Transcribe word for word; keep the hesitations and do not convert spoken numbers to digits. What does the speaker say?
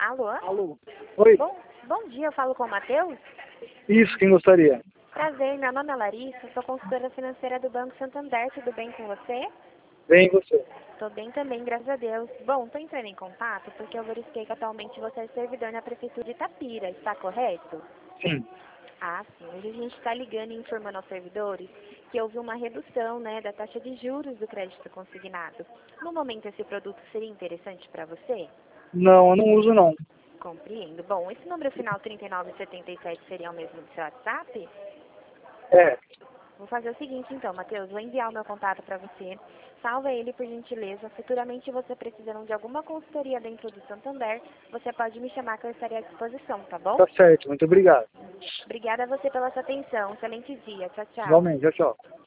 Alô? Alô? Oi? Bom, bom dia, eu falo com o Matheus? Isso, quem gostaria? Prazer, meu nome é Larissa, sou consultora financeira do Banco Santander, tudo bem com você? Bem, você? Tô bem também, graças a Deus. Bom, tô entrando em contato porque eu verifiquei que atualmente você é servidor na Prefeitura de Itapira, está correto? Sim. Ah, sim. Hoje a gente está ligando e informando aos servidores que houve uma redução, né, da taxa de juros do crédito consignado. No momento, esse produto seria interessante para você? Não, eu não uso não. Compreendo. Bom, esse número final trinta e nove setenta e sete seria o mesmo do seu WhatsApp? É, Vou fazer o seguinte então, Matheus, vou enviar o meu contato para você. Salva ele por gentileza. Futuramente você precisando de alguma consultoria dentro do Santander, você pode me chamar que eu estarei à disposição, tá bom? tá certo, muito obrigado. Obrigada a você pela sua atenção. Excelente dia. Tchau, tchau. Igualmente, tchau, tchau.